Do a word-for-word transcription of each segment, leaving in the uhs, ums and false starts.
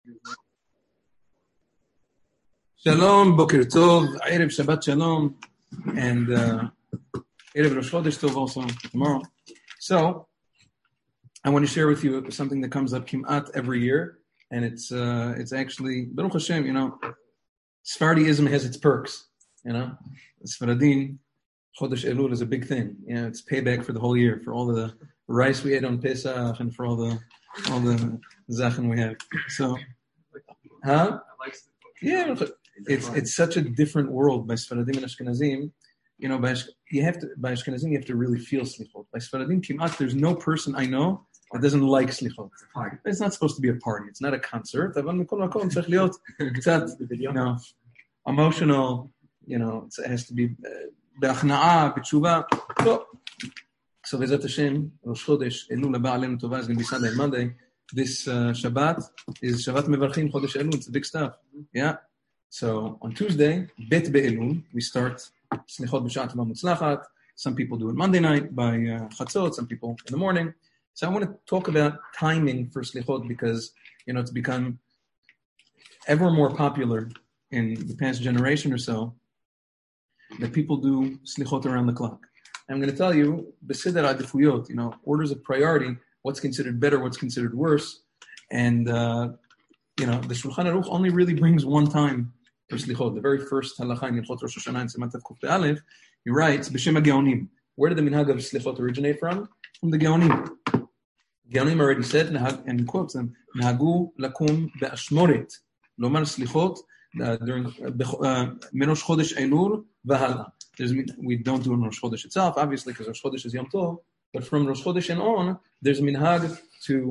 Shalom, Boker Tov, Erev Shabbat Shalom, and uh, Erev Rosh Chodesh Tov also tomorrow. So, I want to share with you something that comes up Kimat every year, and it's uh, it's actually, Baruch Hashem, you know, Sephardiism has its perks, you know. Sfaradim, Chodesh Elul is a big thing. You know, it's payback for the whole year, for all the rice we ate on Pesach, and for all the all the Zachen we have. So, huh? Yeah, it's it's such a different world by Sfaradim and Ashkenazim. You know, by you have to by Ashkenazim you have to really feel slichot. By Sfaradim Kimat, there's no person I know that doesn't like slichot. It's not supposed to be a party. It's not a concert. You know, emotional. You know, it has to be be'achna'ah, b'tshuva. So, Bezat Hashem, Rosh Chodesh Elul haba aleinu tova is going to be Sunday and Monday. This uh, Shabbat is Shabbat Mevarchim Chodesh Elul. It's the big stuff. Yeah. So on Tuesday, Bet Be'elul, we start Slichot B'Shat Mutzlachat. Some people do it Monday night by uh, Chatzot. Some people in the morning. So I want to talk about timing for Slichot because you know it's become ever more popular in the past generation or so that people do Slichot around the clock. I'm going to tell you B'Siddur Adifuyot, you know, orders of priority. What's considered better, what's considered worse. And, uh, you know, the Shulchan Aruch only really brings one time for Slichot. The very first halacha in Hilchot Rosh Hashanah in Siman Tav Kuf Aleph, he writes, B'Shem HaGeonim. Where did the minhag of Slichot originate from? From the Geonim. Geonim already said, and he quotes them, Nahagu lakum be'ashmoret. Lomar Slichot during Rosh Chodesh Elul v'hala. We don't do it on Rosh Chodesh itself, obviously, because Rosh Chodesh is Yom Tov. But from Rosh Chodesh and on, there's a minhag to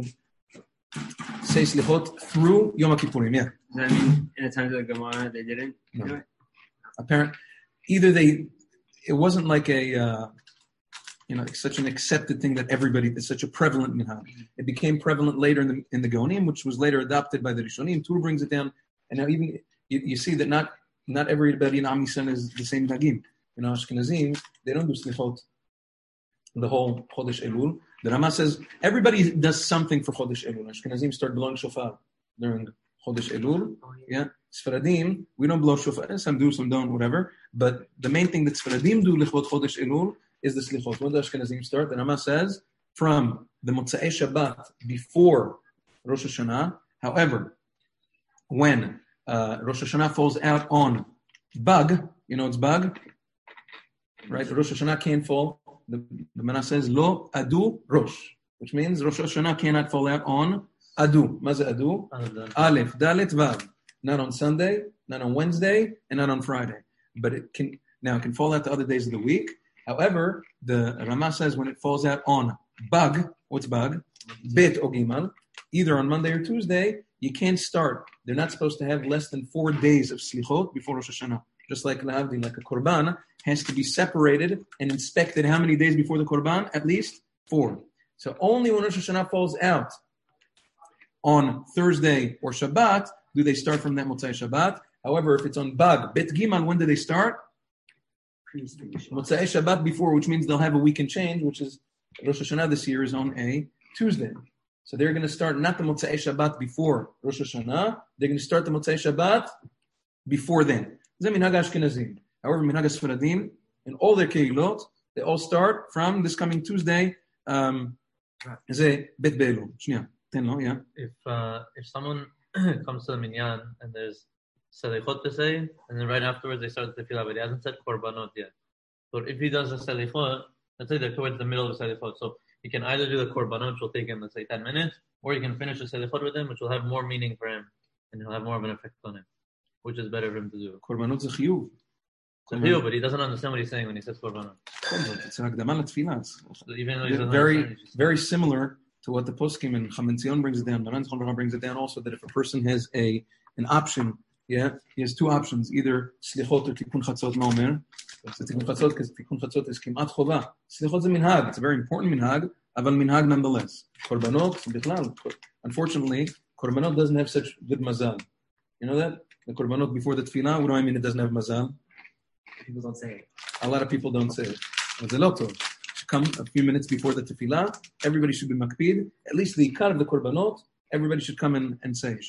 say slichot through Yom Kippurim. Yeah. Does that mean in the times of the Gemara they didn't no. do it? Apparently, either they, it wasn't like a, uh, you know, such an accepted thing that everybody, it's such a prevalent minhag. It became prevalent later in the in the Geonim, which was later adopted by the Rishonim. Tur brings it down, and now even you, you see that not not everybody in Am Yisrael is the same minhagim. You know, Ashkenazim, they don't do slichot the whole Chodesh Elul. The Rama says everybody does something for Chodesh Elul. Ashkenazim start blowing shofar during Chodesh Elul. Yeah, Sfaradim, we don't blow shofar. Some do, some don't, whatever. But the main thing that Sfaradim do lichvot Chodesh Elul is the slichot. When the Ashkenazim start, the Rama says from the Motzei Shabbat before Rosh Hashanah. However, when uh, Rosh Hashanah falls out on Bag, you know it's Bag, right? Rosh Hashanah can't fall. The, the Mana says, Lo Adu Rosh, which means Rosh Hashanah cannot fall out on Adu. Maza Adu? Aleph, Dalet, Vav. Not on Sunday, not on Wednesday, and not on Friday. But it can, now it can fall out the other days of the week. However, the Rama says when it falls out on Bag, what's Bag? Bet or Gimal, either on Monday or Tuesday, you can't start. They're not supposed to have less than four days of Slichot before Rosh Hashanah. Just like Lahavdin, like a Korban, has to be separated and inspected how many days before the Korban? At least four. So only when Rosh Hashanah falls out on Thursday or Shabbat do they start from that Motzei Shabbat. However, if it's on Bag, Bet Gimal, when do they start? Motzei Shabbat before, which means they'll have a weekend change, which is Rosh Hashanah this year is on a Tuesday. So they're going to start not the Motzei Shabbat before Rosh Hashanah, they're going to start the Motzei Shabbat before then. This is minhag Ashkenazim. However, minhag Sfaradim, in all their keilot, they all start from this coming Tuesday. Um, Bet Be'elul. Yeah. If uh, if someone comes to the minyan and there's selichot to say, and then right afterwards they start the tefillah, but he hasn't said korbanot yet. So if he does the selichot, let's say they're towards the middle of the selichot, so he can either do the korbanot, which will take him, let's say, ten minutes, or he can finish the selichot with him, which will have more meaning for him, and he'll have more of an effect on him. Which is better for him to do? Korbanot is a chiyuv. It's a chiyuv, but he doesn't understand what he's saying when he says korbanot. It's an akdama l'tefillah. Even though he doesn't very, understand, very similar to what the poskim and Chaim Tzion brings it down. Maran Zchon brings it down also that if a person has a an option, yeah, he has two options: either slichot or tikkun chatzot ma'omer. So tikkun chatzot, because tikkun chatzot is kimat chova. Slichot is a minhag. It's a very important minhag, aval minhag nonetheless. Korbanot, bichlal. Unfortunately, korbanot doesn't have such good mazal. You know that? The korbanot before the tefillah, what do I mean it doesn't have mazal? People don't say it. A lot of people don't say it. It's a lot of. Come a few minutes before the tefillah, everybody should be makpid. At least the ikar of the korbanot, everybody should come in and say. Should,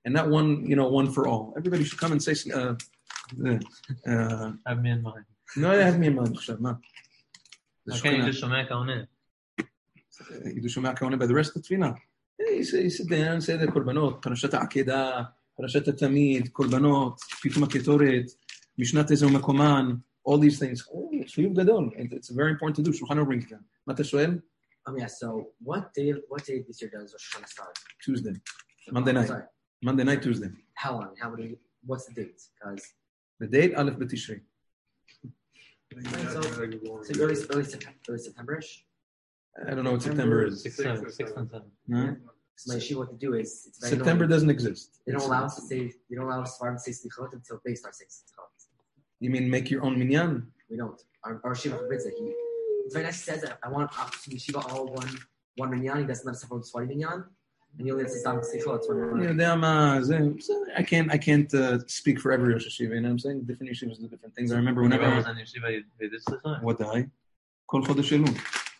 and not one, you know, one for all. Everybody should come and say, uh, uh, have me in mind. no, I have me in mind. מה? זה Okay, you שוכנה. just שומע כעונה. ידעו שומע כעונה by the rest of the תפילה. He sit down, say the קורבנות, פרשת העקדה, פרשת התמיד, קורבנות, פיתום הקטורת, משנת איזה מקומן, all these things. חיוב גדול. It's very important to do. שולחן ערוך brings down. מה אתה שואל? Um, yeah, so what day what day this year does Rosh Hashanah start? Tuesday. Monday night. Sorry. Monday night, Tuesday. How long? How many? What's the date? Because The date, Aleph B'Tishrei. so, so early, early, Sep- early September-ish. I don't know what September is. Six, seven, six and seven. No? So my yeshiva, what to do is it's very September annoying. doesn't exist. They don't allow us to say they don't allow us to say slichot until they start saying slichot. You mean make your own minyan? We don't. Our, our yeshiva forbids it. He, it's very nice. He says that I want uh, yeshiva all one one minyan. He doesn't let us have one swati minyan, and he only lets us have slichot. It's one You minyan. know, them, uh, them- so I can't, I can't uh, speak for every Rosh Hashiva. You know what I'm saying? Different yeshivas do different things. I remember whenever I was and yeshiva, they did slicha. what die, Kol Chodesh Elul.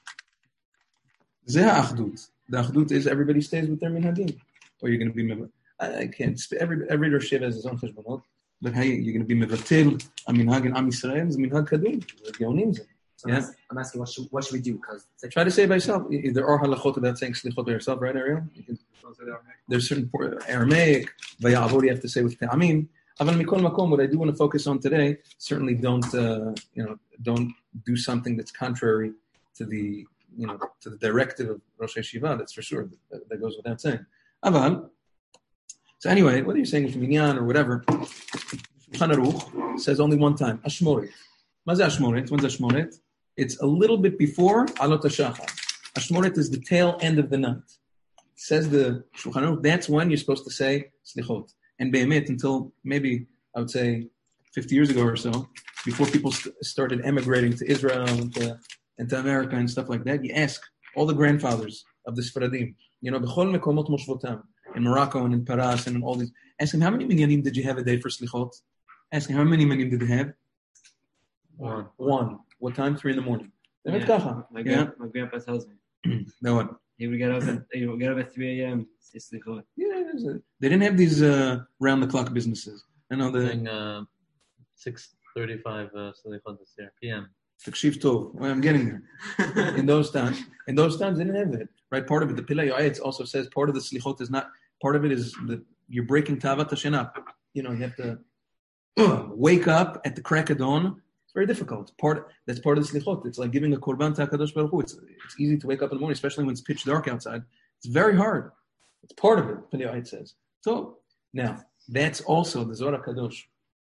זה האחדות. The אחדות is everybody stays with their minhagim. Or you're going to be mev- I, I can't. sp- Every every Rosh Hashiva has his own cheshbonot. But hey, you're going to be mevatel a minhag in Am Yisrael. It's minhag kadum. The Geonim. So Yeah. I'm, asking, I'm asking what should what should we do? Because it's like Try to say it by yourself. I- There are halachot about saying slichot by yourself, right, Ariel? You can, there's certain por- Aramaic, vayavod you have to say with ta'amim. Aval mikol makom, what I do want to focus on today, certainly don't, uh, you know, don't do something that's contrary to the, you know, to the directive of Rosh Hashiva. That's for sure. That, that goes without saying. Aval. So anyway, whether you're saying it's minyan or whatever, Shulchan Aruch says only one time, Ashmoret. Ma ze Ashmoret? When's Ashmoret? It's a little bit before Alot HaShachar. Ashmoret is the tail end of the night. Says the Shulchan Aruch, that's when you're supposed to say Slichot. And Be'emet, until maybe, I would say, fifty years ago or so, before people st- started emigrating to Israel and to, and to America and stuff like that, you ask all the grandfathers of the Sfaradim, you know, B'chol Mekomot Moshvotam, in Morocco and in Paras and in all these, ask them, how many minyanim did you have a day for Slichot? Ask him, how many minyanim did they have? One. One. What time? Three in the morning. Yeah. Yeah. My, Yeah. grand, my grandpa tells me No one. he would get up at he would get up at three a.m. say slichot. Yeah, there's a- they didn't have these uh, round-the-clock businesses. I know the Doing uh, six thirty-five uh, slichot this year, P M. Takshiv Tov. Well, I'm getting there. In those times, in those times, they didn't have that. Right? Part of it, the Pilei Yoetz also says part of the slichot is not. Part of it is that you're breaking tavat Hashanah. You know, you have to uh, wake up at the crack of dawn. It's very difficult. Part that's part of the slichot. It's like giving a korban to Hakadosh Baruch Hu. It's it's easy to wake up in the morning, especially when it's pitch dark outside. It's very hard. It's part of it. Pilei Yoetz says. So now that's also the Zohar Kadosh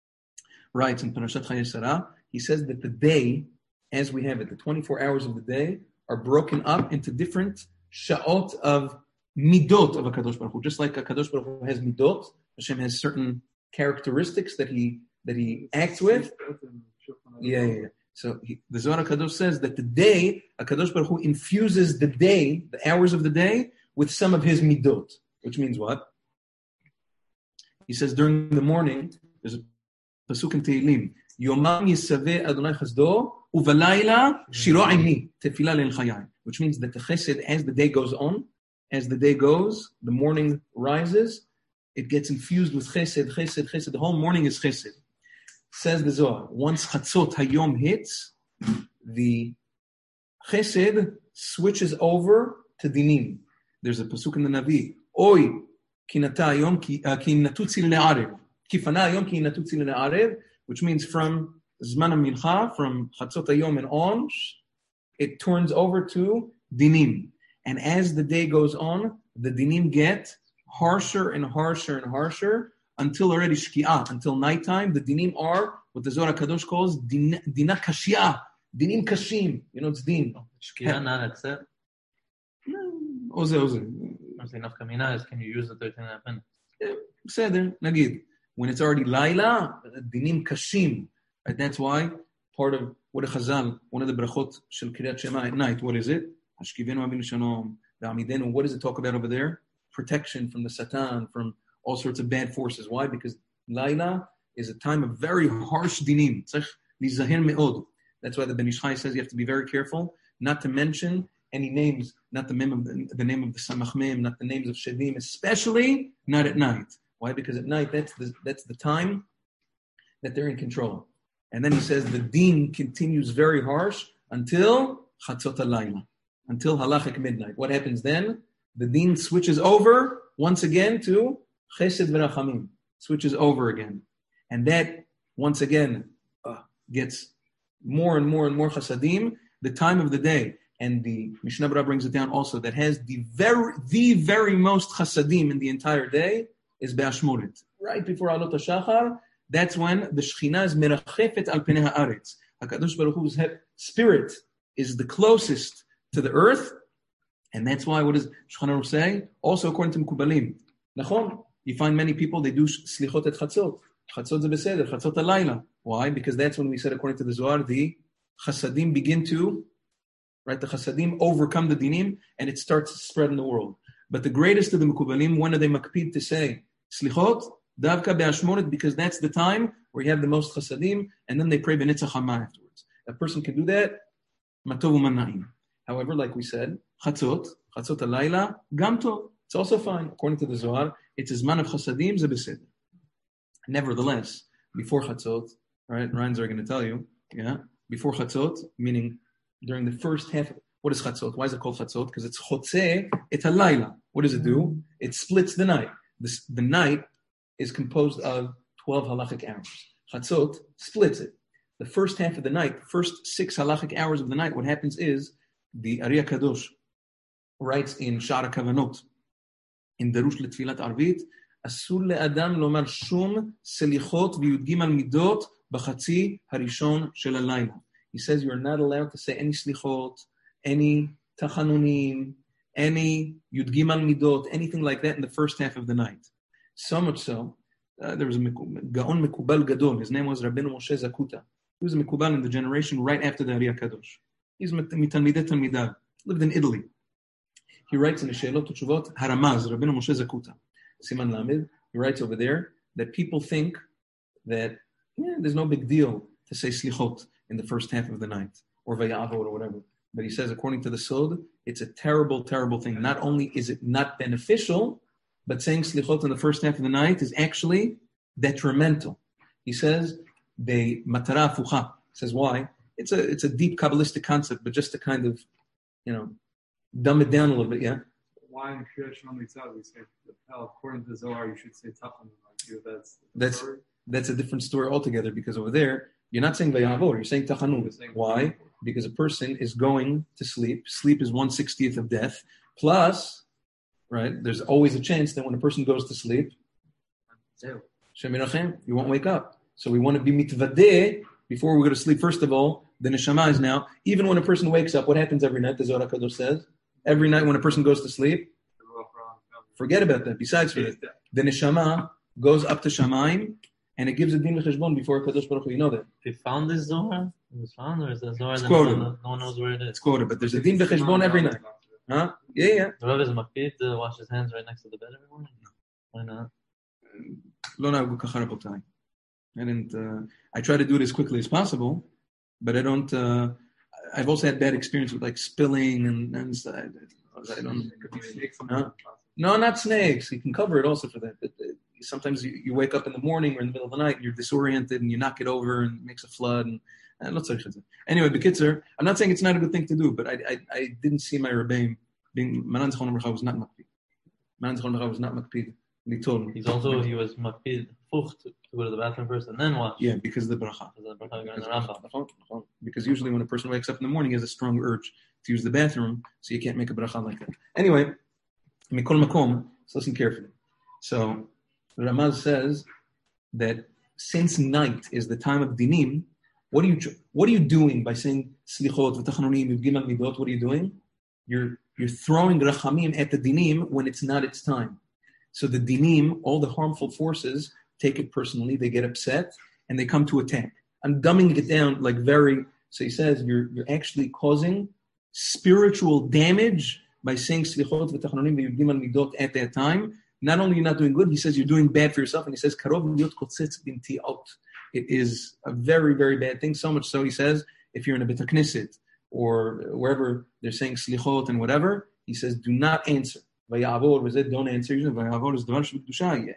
writes in Parashat Chayei Sarah. He says that the day, as we have it, the twenty-four hours of the day are broken up into different sha'ot of midot of HaKadosh Baruch Hu. Just like HaKadosh Baruch Hu has midot, Hashem has certain characteristics that he that he acts with. Yeah, yeah, yeah. So he, the Zohar HaKadosh says that the day, HaKadosh Baruch Hu infuses the day, the hours of the day, with some of his midot. Which means what? He says during the morning, there's a pasuk in Tehillim, Yomam yisaveh Adonai chesdo, uvalayla shiro imni, tefila leil chayai. Which means that the chesed, as the day goes on, as the day goes, the morning rises, it gets infused with chesed, chesed, chesed. The whole morning is chesed. Says the Zohar, once chatzot hayom hits, the chesed switches over to dinim. There's a pasuk in the Navi, Oy, kinata hayom ki natutzi le'arev. Kifana hayom ki natutzi le'arev, which means from Zman HaMincha, from chatzot hayom and on, it turns over to dinim. And as the day goes on, the dinim get harsher and harsher and harsher until already shki'ah, until nighttime. The dinim are what the Zohar HaKadosh calls din, dina kashia, dinim kashim. You know, it's din. Shkia, not accept. Oze, oze. I'm saying nafka mina is can you use the thirteen and a half minutes? Beseder, nagid. When it's already laila, dinim kashim. Right? That's why part of what a chazal, one of the brachot shel Kiryat Shema at night, what is it? Hashkivenu avinu shalom, da'amidenu. What does it talk about over there? Protection from the Satan, from all sorts of bad forces. Why? Because laila is a time of very harsh dinim. Tzach lizaher me'od. That's why the Ben Ish Chai says you have to be very careful not to mention any names, not the name of the, the name of the Samach Mem, not the names of Shedim, especially not at night. Why? Because at night, that's the, that's the time that they're in control. And then he says the deen continues very harsh until chatzot halayla, until halachic midnight. What happens then? The deen switches over once again to chesed v'rachamim, switches over again. And that, once again, uh, gets more and more and more chasadim, the time of the day. And the Mishnah Berurah brings it down also, that has the very, the very most chasadim in the entire day is Be'ashmurit. Right before Alot HaShachar, that's when the Shekhinah is merachefet al penei haaretz. HaKadosh Baruch Hu's spirit is the closest to the earth, and that's why, what does Shulchan Aruch say? Also according to Mekubalim. Nachon, you find many people, they do slichot at chatzot. Chatzot ze beseder, chatzot halayla. Why? Because that's when we said, according to the Zohar, the chasadim begin to, right, the chasadim overcome the dinim, and it starts to spread in the world. But the greatest of the Mekubalim, when are they makpid to say slichot? Davka be'ashmoret, because that's the time where you have the most chasadim, and then they pray b'nitzach hama afterwards. A person can do that, matov u'mana'im. However, like we said, chatzot, chatzot halayla, gam tov. It's also fine. According to the Zohar, it's a zman of chasadim, ze beseder. Nevertheless, before chatzot, right, Ryan's are going to tell you, yeah, before chatzot, meaning during the first half, what is chatzot? Why is it called chatzot? Because it's chotze et halayla. What does it do? It splits the night. This, the night is composed of twelve halachic hours. Chatzot splits it. The first half of the night, the first six halachic hours of the night, what happens is the Ari HaKadosh writes in Sha'ar HaKavanot, in Darush L'Tfilat Arvit, Asur le'adam lomar shum selichot v'yud al midot b'chatzi harishon shel halayla. He says you're not allowed to say any slichot, any tachanunim, any yud gimal midot, anything like that in the first half of the night. So much so, uh, there was a Gaon Mekubal Gadol. His name was Rabbeinu Moshe Zakuta. He was a Mekubal in the generation right after the Ari HaKadosh. He's mitalmidei talmidav. Lived in Italy. He writes in the Sheilot Utshuvot Haramaz, Rabbeinu Moshe Zakuta, Siman Lamed. He writes over there that people think that yeah, there's no big deal to say slichot in the first half of the night, or vayavot, or whatever. But he says, according to the Sod, it's a terrible, terrible thing. Not only is it not beneficial, but saying slichot in the first half of the night is actually detrimental. He says, they matara fucha. Says why? It's a it's a deep Kabbalistic concept, but just to kind of, you know, dumb it down a little bit, yeah? Why in traditional mitzvah we say, well, according to the Zohar, you should say tachanun. That's that's that's a different story altogether, because over there, you're not saying vayavor, you're saying tachanun. Why? Because a person is going to sleep. Sleep is one sixtieth of death. Plus, right, there's always a chance that when a person goes to sleep, Shem Yirachem, you won't wake up. So we want to be mitvadeh before we go to sleep. First of all, the neshama is now, even when a person wakes up, what happens every night? The Zohar HaKadosh says, every night when a person goes to sleep, forget about that. Besides for that, the neshama goes up to Shamayim, and it gives a din v'cheshbon before Kadosh Baruch Hu. You know that. They found this Zohar? It was found, or is that Zohar It's that quoted. no one, no one knows where it is? It's quoted, but there's a din v'cheshbon every night. Huh? Yeah, yeah. The Rav is makpid to wash his hands right next to the bed every morning? Why not? Lo nahgu kacha rabotai. I didn't. Uh, I try to do it as quickly as possible, but I don't. Uh, I've also had bad experience with like spilling and and stuff. I don't. Huh? No, not snakes. You can cover it also for that. But uh, sometimes you, you wake up in the morning or in the middle of the night and you're disoriented and you knock it over and it makes a flood and. Uh, not so anyway, Bekitzer, I'm not saying it's not a good thing to do, but I I, I didn't see my Rebbeim being Maran Zichron Bracha was not makpid. Maran Zichron Bracha was not makpid. He told me. He's also he was makpid fucht to go to the bathroom first and then wash. Yeah, because of the bracha. Because of the bracha in the Rambam. Because usually when a person wakes up in the morning, he has a strong urge to use the bathroom, so you can't make a bracha like that. Anyway, Mikol Makom, so listen carefully. So Ramaz says that since night is the time of dinim, what are you what are you doing by saying slichot v'tachanunim yud midot? What are you doing? You're you're throwing rachamim at the dinim when it's not its time. So the dinim, all the harmful forces, take it personally. They get upset and they come to attack. I'm dumbing it down like very. So he says you're you're actually causing spiritual damage by saying slichot v'tachanunim yud midot at that time. Not only you're not doing good, he says you're doing bad for yourself, and he says karov liot kotzitz bintiot. It is a very, very bad thing. So much so, he says, if you're in a Bet HaKnesset or wherever they're saying slichot and whatever, he says, do not answer. Vayavor, don't answer. Vayavor is davar sheb'kedusha.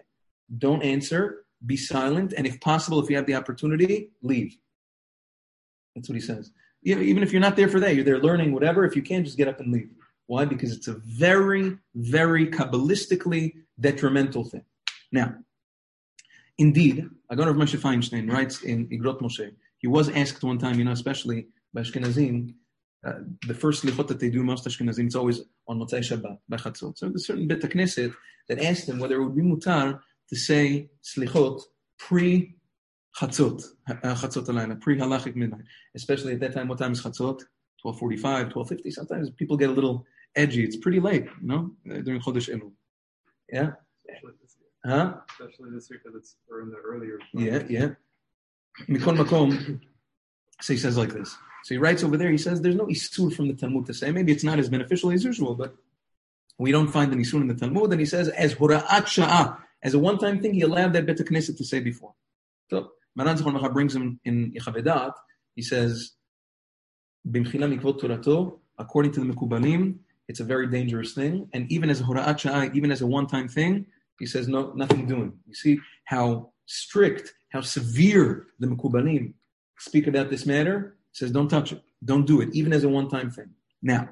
don't answer, be silent, and if possible, if you have the opportunity, leave. That's what he says. Even if you're not there for that, you're there learning, whatever, if you can, just get up and leave. Why? Because it's a very, very Kabbalistically detrimental thing. Now, indeed, Agon Rav Moshe Feinstein writes in Igrot Moshe, he was asked one time, you know, especially by Ashkenazim, uh, the first slichot that they do, most Ashkenazim, it's always on Motzei Shabbat, by Chatzot. So there's a certain Bet HaKnesset that asked him whether it would be mutar to say slichot pre-Chatzot, uh, Chatzot Alayla, pre-Halachic midnight. Especially at that time, what time is Chatzot? twelve forty-five, twelve fifty. Sometimes people get a little edgy. It's pretty late, you know, during Chodesh Elul. Yeah? Especially this year. Huh? Especially this year because it's we're in the earlier. Yeah, yeah. Mikol Makom, so he says like this. So he writes over there, he says there's no isur from the Talmud to say. Maybe it's not as beneficial as usual, but we don't find an isur in the Talmud. And he says, as hora'at sha'ah, as a one-time thing, he allowed that Bet HaKnesset to say before. So Maran Zichron Bracha brings him in Yechavedat. He says, B'mchila mikvot Torato, according to the Mekubalim, it's a very dangerous thing. And even as a hora'at sha'ah, even as a one-time thing, he says, no, nothing doing. You see how strict, how severe the Mekubalim speak about this matter. He says, don't touch it. Don't do it, even as a one-time thing. Now,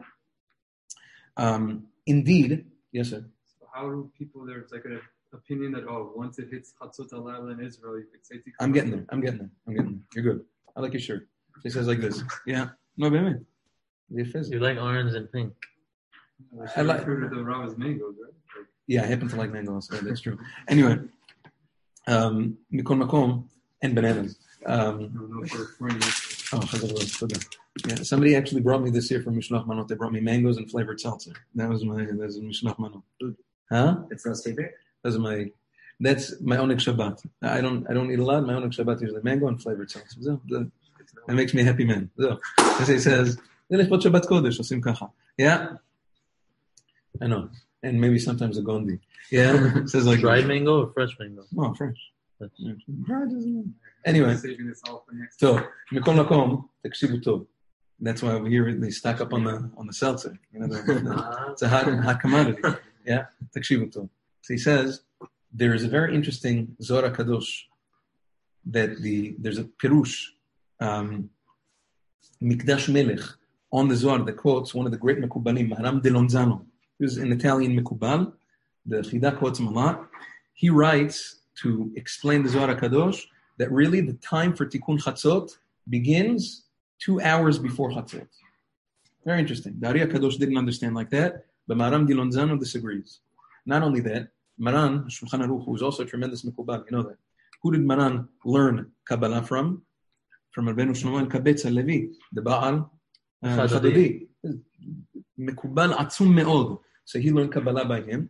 um, indeed, yes, sir. So how do people, there's like an opinion that, oh, once it hits Chatzot Alayla in Israel, you could say Tikkun. I'm getting there. I'm getting there. I'm getting there. You're good. I like your shirt. He says like this. Yeah. No, baby. You like orange and pink. I like- like the Rama's mangoes, right? Like, Yeah, I happen to like mango also. That's true. Anyway, um, Mikol Makom and bananas. Um, no, no, for, for any, oh, Chazal, yeah, somebody actually brought me this year from Mishnach Manot. They brought me mangoes and flavored seltzer. That was my, that was Mishnach Manot. Huh? It's not favorite. That's my, that's my Oneg Shabbat. I don't, I don't eat a lot. My Oneg Shabbat usually mango and flavored seltzer. So, that, that makes me a happy man. So, as he says, "Nilech Shabbat Kodesh, osim kacha." Yeah, I know. And maybe sometimes a gondi. Yeah, it says like Dried mango or fresh mango? Oh, fresh. That's- Yeah. Dried isn't- Anyway, saving this all for next. so Mikol Makom, תקשיבו טוב. That's why over here they stack up on the on the seltzer. You know, the, the, it's a hot hot commodity. Yeah, תקשיבו טוב. So he says there is a very interesting Zohar Kadosh that the there's a pirush, um, Mikdash Melech on the Zohar that quotes one of the great Mekubalim, Maharam de Lonzano. He was an Italian Mekubal. The Chida quotes him a lot. He writes to explain the Zohar Kadosh that really the time for Tikkun Chatzot begins two hours before Chatzot. Very interesting. The Ari Kadosh didn't understand like that, but Maharam de Lonzano disagrees. Not only that, Maran, Shulchan Aruch, who was also a tremendous Mekubal, you know that. Who did Maran learn Kabbalah from? From Rabbeinu Shlomo Kabetz HaLevi, the Baal uh, Chadodi. Mekubal Atzum Me'od. So he learned Kabbalah by him.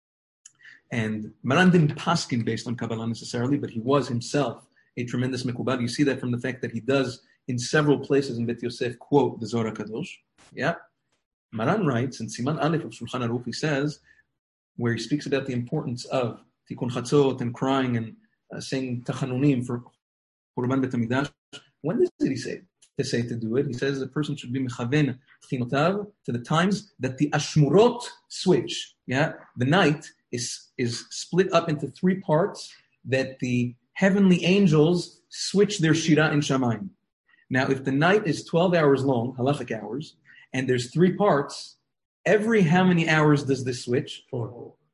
And Maran didn't paskin based on Kabbalah necessarily, but he was himself a tremendous Mekubal. You see that from the fact that he does, in several places in Bet Yosef, quote the Zohar Kadosh. Yeah. Maran writes, in Siman Aleph of Shulchan Aruch, he says, where he speaks about the importance of Tikkun Chatzot and crying and uh, saying Tachanunim for Churban Bet HaMikdash. When does he say to say to do it? He says the person should be mechaven tchinotav to the times that the ashmurot switch. Yeah, the night is is split up into three parts that the heavenly angels switch their shira in shamayim. Now, if the night is twelve hours long, halachic hours, and there's three parts, every how many hours does this switch? Four.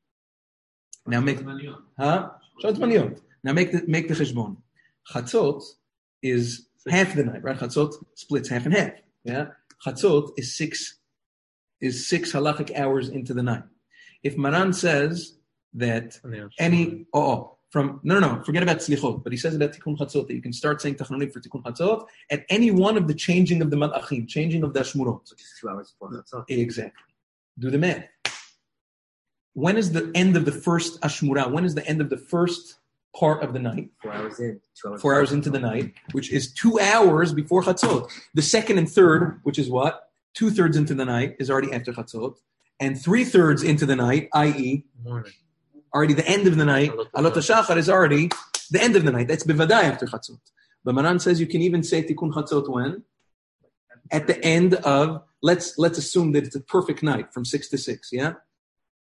Now make huh? Shot Maniot. Now make the make the cheshbon. Chatzot is half the night, right? Chatzot splits half and half. Yeah, Chatzot is six is six halachic hours into the night. If Maran says that any oh, oh from no no no forget about slichot, but he says about tikkun chatzot that you can start saying tachanunim for tikkun chatzot at any one of the changing of the malachim, changing of the ashmurot. Which is two hours before Chatzot. Exactly. Do the math. When is the end of the first ashmura? When is the end of the first part of the night? Four hours in. Two hours Four hours into the night, which is two hours before Chatzot. The second and third, which is what? Two thirds into the night is already after Chatzot. And three thirds into the night, that is, Morning. already the end of the night, Alot HaShachar is already the end of the night. That's Bevadai after Chatzot. But Maran says you can even say Tikkun Chatzot when? At the end of, let's let's assume that it's a perfect night from six to six, yeah?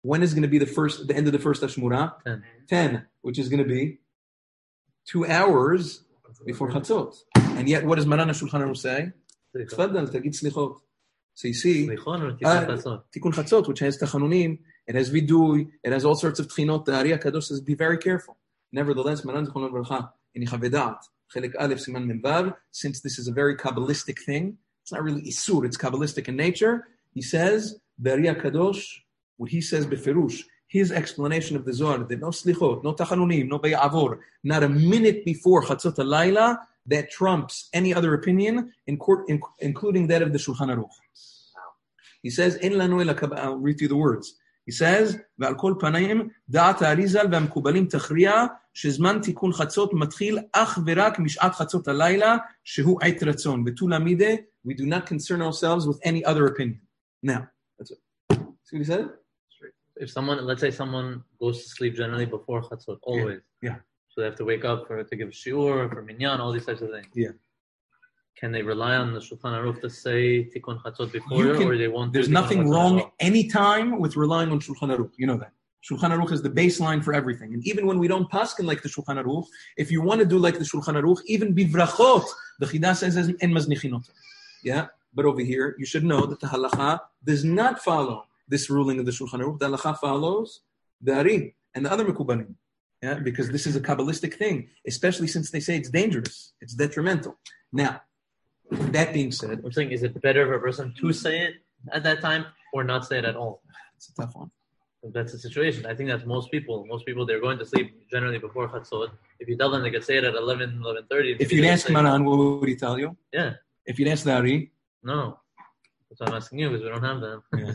when is going to be the first, the end of the first Ashmura? Ten. ten, which is going to be two hours before Chatzot. And yet, what does Maran HaShulchan Aruch say? Tfadal, tagid slichot. So you see, Slichon or uh, Tikkun Chatzot? Tikkun Chatzot, which has Tachanunim, it has Vidui, it has all sorts of Tchinot. The Ari HaKadosh says, be very careful. Nevertheless, Maran Zichrono Livracha, in Yichavedat, Chelik Aleph Siman Mem Vav, since this is a very Kabbalistic thing, it's not really Isur, it's Kabbalistic in nature, he says, the Ari HaKadosh, what he says beferush, his explanation of the Zohar, that no slichot, no tachanunim, no bay'avor, not a minute before Chatzot HaLayla, that trumps any other opinion, in court, in, including that of the Shulchan Aruch. He says, "En lanu ela kab." I'll read you the words. He says, "Ve'al kol panayim da'at ha'arizal ve'amkubalim tachriya shezman tikun chatzot matchil ach verak mishat chatzot halayla shehu ait ratzon betul amide." We do not concern ourselves with any other opinion. Now, that's it. See what he said? If someone, let's say someone goes to sleep generally before Chatzot, always. Yeah. So they have to wake up for to give shiur, for minyan, all these types of things. Yeah. Can they rely on the Shulchan Aruch to say Tikkun Chatzot before, You can- or they won't? There's do Tikkun nothing Chatzot at wrong all? anytime with relying on Shulchan Aruch. You know that. Shulchan Aruch is the baseline for everything. And even when we don't paskin like the Shulchan Aruch, if you want to do like the Shulchan Aruch, even bivrachot, the Chidah says, en maznichinot. Yeah? But over here, you should know that the halacha does not follow this ruling of the Shulchan Aruch. The halacha follows the Ari and the other Mekubalim. Yeah? Because this is a Kabbalistic thing, especially since they say it's dangerous. It's detrimental. Now, that being said, I'm saying, is it better for a person to say it at that time or not say it at all? it's a tough one. If that's the situation. I think that's most people. Most people, they're going to sleep generally before Chatzot. If you tell them they can say it at eleven, eleven thirty. If you'd ask Maran, what would he tell you? Yeah. If you'd ask the Ari, No. That's why I'm asking you, because we don't have them. yeah.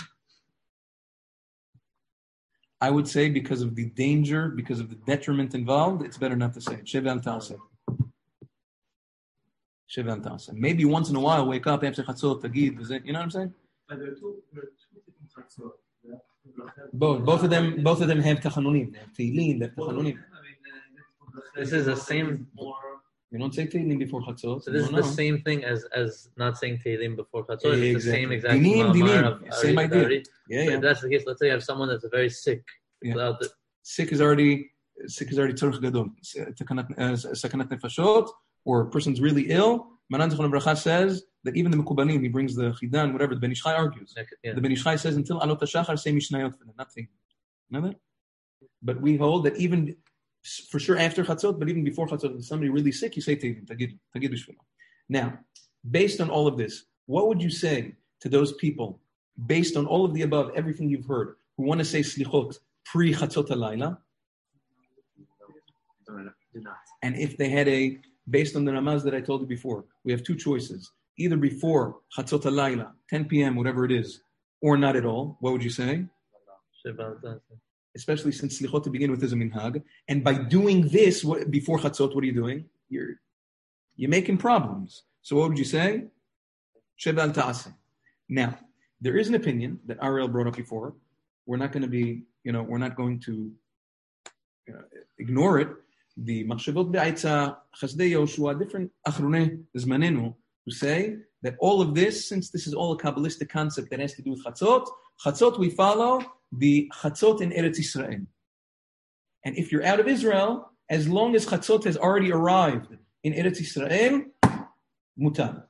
I would say because of the danger, because of the detriment involved, it's better not to say it. Sheva al ta'aseh. Sheva al ta'aseh. Maybe once in a while, wake up after Chatzot, Tagid, v'zeh, you know what I'm saying? But there are two, there are two different Chatzot. Yeah? Both, both of them, both of them have Tachanunim. They have Tehillim, they have Tachanunim. This is the same. You don't say Tehillim before Chatzot. So this is no, the no. same thing as as not saying Tehillim before Chatzot. It's the same Exactly. exact Dinim, ma'amar dinim. of Same Ari- idea. Ari. Yeah, So yeah. if that's the case, let's say you have someone that's very sick. Yeah. Without the, Sick is already, sick is already tzorch gadol. Takanat- uh, Sakanat nefashot, or a person's really ill. Maran Zichrono Livracha says that even the Mekubalim, he brings the Chidan, whatever, the Ben Ish Chai argues. yeah. The Ben Ish Chai says until Alot HaShachar, say Mishnayot for them, nothing. You know that? But we hold that even, for sure after Chatzot, but even before Chatzot, if somebody really sick, you say Tehillim, Tagid, Tagid B'Shvilo. Now, based on all of this, what would you say to those people, based on all of the above, everything you've heard, who want to say Slichot pre-Chatzot HaLayla, Do not. and if they had a, based on the namaz that I told you before, we have two choices. Either before Chatzot HaLayla, ten p.m., whatever it is, or not at all, what would you say? Especially since Slichot to begin with is a minhag. And by doing this what, before Chatzot, what are you doing? You're you're making problems. So what would you say? Sheva al ta'aseh. Now, there is an opinion that Ariel brought up before. We're not going to be, you know, we're not going to you know, ignore it. The Machshavot Be'aitza, Chasdei Yoshua, different Achrunei Zmanenu, who say that all of this, since this is all a Kabbalistic concept that has to do with Chatzot, Chatzot we follow the Chatzot in Eretz Yisrael. And if you're out of Israel, as long as Chatzot has already arrived in Eretz Yisrael, mutar.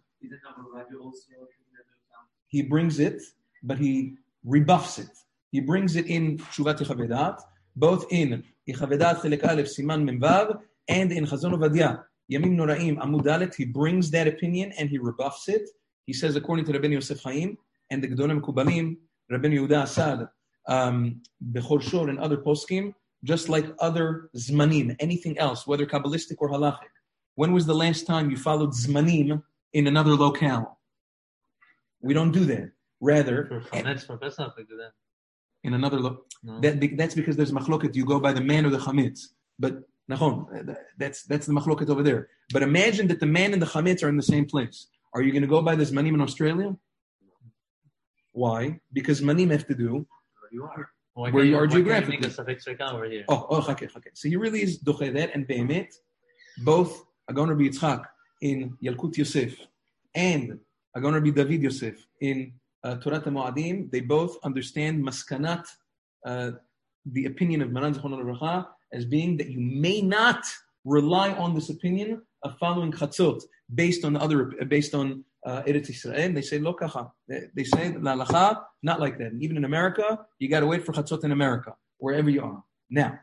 He brings it, but he rebuffs it. He brings it in Shuvat Yechavedat, both in Yechavedat Chelek Aleph Siman Mem Vav and in Chazon Ovadia Yamim Noraim Amud Aleph. He brings that opinion and he rebuffs it. He says, according to Rabbeinu Yosef Chaim and the Gedolei Mekubalim, Rabbeinu Yehuda Asad, um, Bechor Shor and other poskim, just like other zmanim, anything else, whether Kabbalistic or halachic. When was the last time you followed zmanim in another locale? We don't do that. Rather, For Chametz, for Pesach, we do that. in another lo- No. that be- that's because there's machloket. You go by the man or the chametz. But nachon, that's that's the machloket over there. But imagine that the man and the chametz are in the same place. Are you going to go by the zmanim in Australia? Why? Because zmanim have to do. You are. Why Where can't you are why can't geographically. make a suffix rika over here? Oh, oh, chake, chake. So he really is doche that and be'emet. Both Agon Rabbi Yitzchak in Yalkut Yosef and Agon Rabbi David Yosef in uh, Torah HaMoadim, they both understand maskanat uh, the opinion of Maran Zichrono Livracha as being that you may not rely on this opinion of following chatzot based on the other, based on uh, Eretz Yisrael. They say lo kacha. They, they say la lacha, not like that. And even in America, you got to wait for chatzot in America, wherever you are. Now,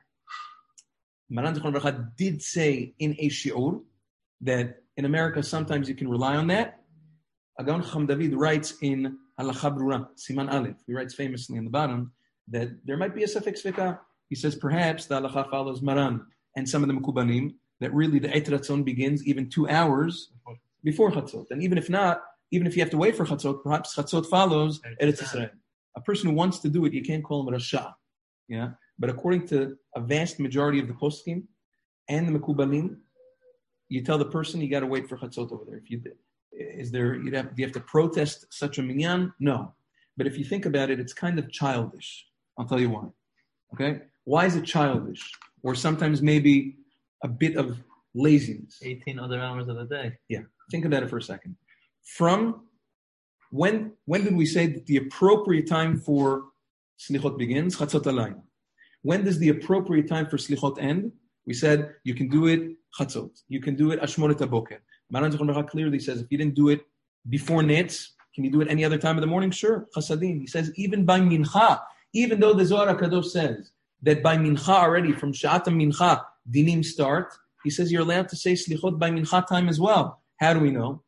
Maran Zichrono Livracha did say in a shiur that in America sometimes you can rely on that. Agon Chacham David writes in Halacha Brura, Siman Aleph, he writes famously in the bottom that there might be a Safek Sveka. He says perhaps the Halacha follows Maran and some of the Mekubalim, that really the Eit Ratzon begins even two hours before Chatzot. And even if not, even if you have to wait for Chatzot, perhaps Chatzot follows Eretz Yisrael. A person who wants to do it, you can't call him Rasha. Yeah? But according to a vast majority of the poskim and the Mekubalim, you tell the person you got to wait for Chatzot over there. If you is there, you have, do you have to protest such a minyan? No. But if you think about it, it's kind of childish. I'll tell you why. Okay? Why is it childish? Or sometimes maybe a bit of laziness. eighteen other hours of the day. Yeah. Think about it for a second. From when when did we say that the appropriate time for slichot begins? Chatzot halayla. When does the appropriate time for slichot end? We said you can do it chatzot. You can do it ashmoret haboker. Maran Zichrono Livracha clearly says if you didn't do it before netz, can you do it any other time of the morning? Sure. Chasadim. He says even by mincha, even though the Zohar HaKadosh says that by mincha already, from Sha'at mincha, dinim start, he says you're allowed to say slichot by mincha time as well. How do we know?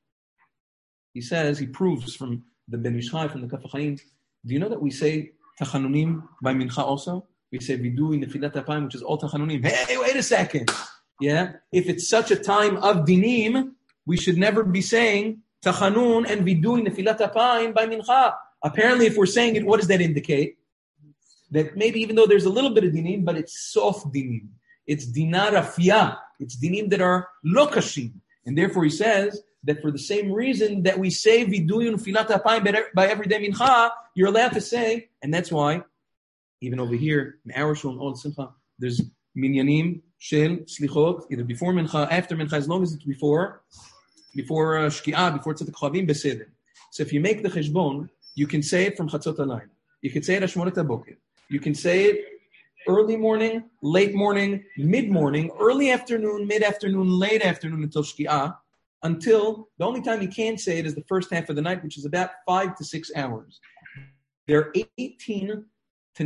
He says, he proves from the Ben Mishchai, from the Kaf HaChaim, do you know that we say tachanunim by mincha also? We say vidui nefilat apayim, which is all tachanunim. Hey, wait a second. Yeah? If it's such a time of dinim, we should never be saying tachanun and vidui nefilat apayim by mincha. Apparently, if we're saying it, what does that indicate? That maybe even though there's a little bit of dinim, but it's soft dinim. It's dinar afiyah. It's dinim that are lokashim. And therefore he says that for the same reason that we say viduyun filat apayim by everyday mincha, you're allowed to say, and that's why, even over here, in our shul and all simcha, there's minyanim, shel, slichot, either before mincha, after mincha, as long as it's before, before uh, shki'ah, before tzedek chavim, beseder. So if you make the cheshbon, you can say it from chatzot halayla. You can say it ashmoret haboker. You can say it early morning, late morning, mid-morning, early afternoon, mid-afternoon, late afternoon until Shki'ah, until the only time you can't say it is the first half of the night, which is about five to six hours. There are eighteen to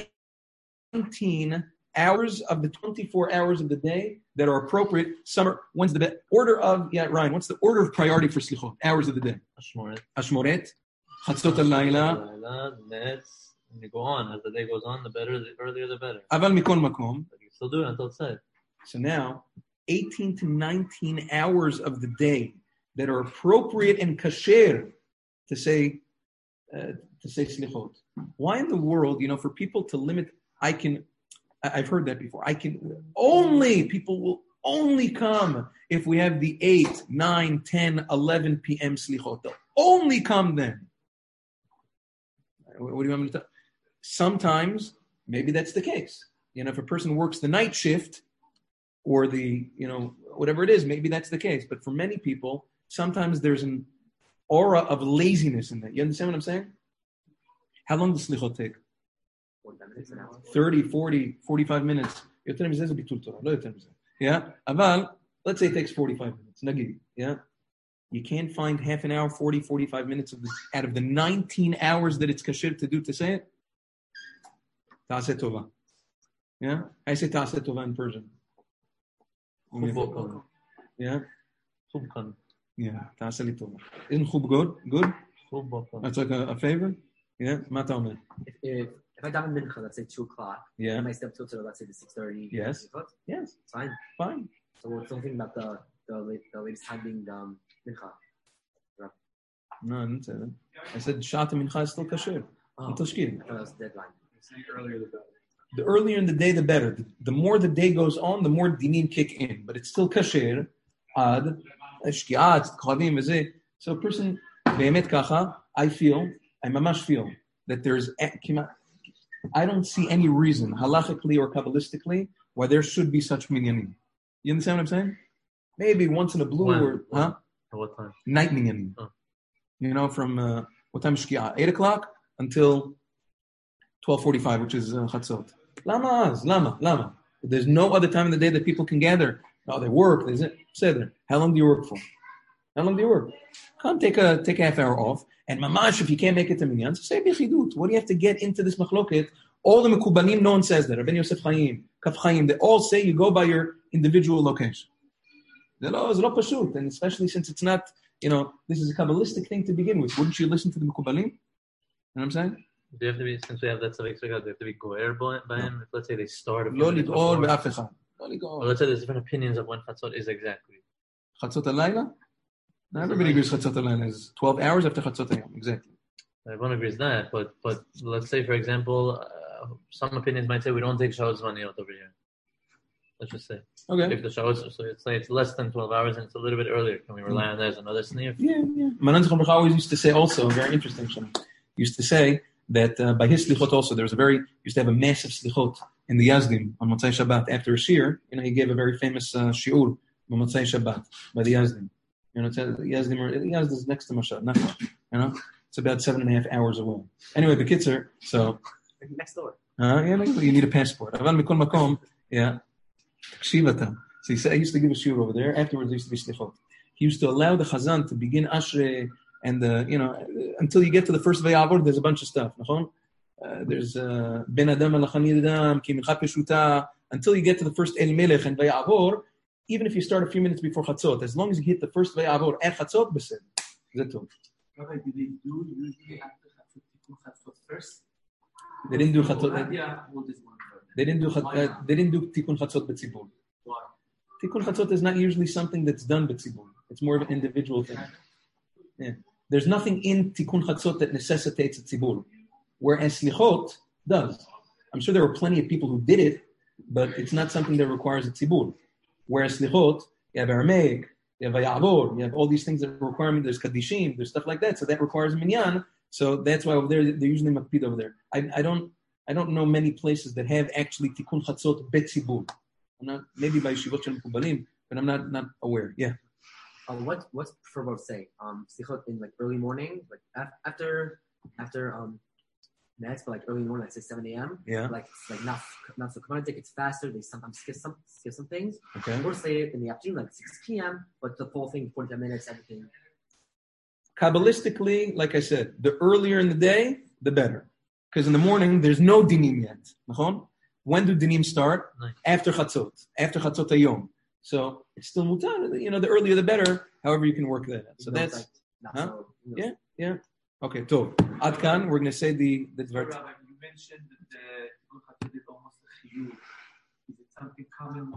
nineteen hours of the twenty-four hours of the day that are appropriate. Summer, when's the be- order of, yeah, Ryan, what's the order of priority for Slichot? Hours of the day. Ashmoret. Ashmoret, Chatzot halayla, Netz. And you go on. As the day goes on, the better, the earlier the better. Aval mikol makom. But you still do it until it's said. So now, eighteen to nineteen hours of the day that are appropriate and kasher to say uh, to say slichot. Why in the world, you know, for people to limit? I can. I've heard that before. I can only people will only come if we have the eight, nine, ten, eleven p.m. slichot. They'll only come then. What do you want me to tell? Sometimes, maybe that's the case. You know, if a person works the night shift or the, you know, whatever it is, maybe that's the case. But for many people, sometimes there's an aura of laziness in that. You understand what I'm saying? How long does slichot take? thirty, forty, forty-five minutes. Yeah? Aval, let's say it takes forty-five minutes. Nagid. Yeah? You can't find half an hour, forty, forty-five minutes of the, out of the nineteen hours that it's kasher to do to say it. Ta'aseh tova. Yeah? I say ta'aseh tova in Persian. Yeah? Chubkan. Yeah. Ta'aseh li tova. Isn't chub good? Good? Chubkan. That's like a, a favor? Yeah? Mata omer. If, if, if I daven mincha, let's say two o'clock, Yeah. and I step till to, let's say, the six thirty. Yes. Yes. Fine. Fine. So we're still thinking about the, the, late, the latest time being um, mincha. No, I didn't say that. I said Shat mincha is still kasher. Oh, Until Shkir. I thought that was the deadline. Saying earlier the better. The earlier in the day, the better. The, the more the day goes on, the more dinim kick in. But it's still kasher. Ad, shkiat, khavim, v'zeh. So a person, be'emet kacha, I feel, I mamash feel, that there's, I don't see any reason, halachically or kabbalistically, why there should be such minyanim. You understand what I'm saying? Maybe once in a blue When? or, huh? At what time? Night minyanim. Oh. You know, from, uh, what time is shkiat? eight o'clock until twelve forty-five, which is uh, Chatzot. Lama az, lama, lama. There's no other time in the day that people can gather. No, they work. They say there. How long do you work for? How long do you work? Come take a take a half hour off. And mamash, if you can't make it to minyan, so say b'chidut. What do you have to get into this machloket? All the mekubalim, no one says that. Rabbeinu Yosef Chaim, Kaf Chaim, they all say you go by your individual location. It's not pashut, and especially since it's not, you know, this is a kabbalistic thing to begin with. Wouldn't you listen to the mekubalim? You know what I'm saying? Do you have to be, since we have that tzavik sukkah, do you have to be goer by him? If let's say they start a few Lo minutes ligor before. be'af echad. Lo ligor. Well, let's say there's different opinions of when chatzot is exactly. Chatzot halayla? Not everybody agrees chatzot halayla is twelve hours after chatzot hayom. Exactly. Everyone agrees that, but but let's say, for example, uh, some opinions might say we don't take shahot zmaniyot over here. Let's just say. Okay. If the shahot, so it's like it's less than twelve hours and it's a little bit earlier, can we rely on that as another sneer? Yeah, yeah. Manan Zichron Bracha always used to say also, very interesting, Shana, used to say that uh, by his slichot also, there was a very, used to have a massive slichot in the Yazdim on Motzai Shabbat. After a shir, you know, he gave a very famous uh, shiur on Motzai Shabbat by the Yazdim. You know, it's, uh, Yazdim, are, Yazdim is next to Mashad, not far, you know? It's about seven and a half hours away. Anyway, the kids are, so. Next door. Uh, yeah, you need a passport. Aval mikol makom, yeah. Kshivatam. So he said, I used to give a shiur over there. Afterwards, there used to be slichot. He used to allow the chazan to begin Ashrei, and the, you know, until you get to the first Vayavor, there's a bunch of stuff. Uh, there's Ben Adam Alachanid Adam, Ki Mincha Peshuta. Until you get to the first El Melech and Vayavor, even if you start a few minutes before Chatzot, as long as you hit the first Vayavor at Chatzot, Besed. Zeto. Rabbi, did they do usually after Chatzot, Chatzot first? They didn't do Chatzot. Yeah, we'll just one. They didn't do uh, they didn't do Tikkun Chatzot B'tzibur. Why? Tikkun Chatzot is not usually something that's done B'tzibur. It's more of an individual thing. Yeah. There's nothing in Tikkun Chatzot that necessitates a tzibur, whereas Slichot does. I'm sure there were plenty of people who did it, but it's not something that requires a tzibur. Whereas Slichot, you have Aramaic, you have Vayavor, you have all these things that require, there's Kadishim, there's stuff like that, so that requires a minyan, so that's why over there, they're usually makpid over there. I, I don't I don't know many places that have actually Tikkun Chatzot betzibur. I'm not, maybe by Yeshivot Shel Mekubalim, but I'm not, not aware. Yeah. Um, what what's preferable to say? Um, slichot in like early morning, like af- after after um, nets, but like early morning, like say seven a.m. Yeah. Like it's like not not so comedic. It's faster. They sometimes skip some skip some things. Okay. Or say it in the afternoon, like six p.m. But the full thing, forty-five minutes, everything. Kabbalistically, like I said, the earlier in the day, the better. Because in the morning, there's no dinim yet. Nachon? When do dinim start? Nice. After Chatzot. After Chatzot Hayom. So it's still mutar. You know, the earlier the better. However, you can work that. So No, it's that's like not huh? so, you know, yeah, yeah. Okay, tov. Ad kan, we're going to say the the So, dvar. Rabbi, you mentioned that the Tikkun Chatzot is almost a chiyuv. Is it something common?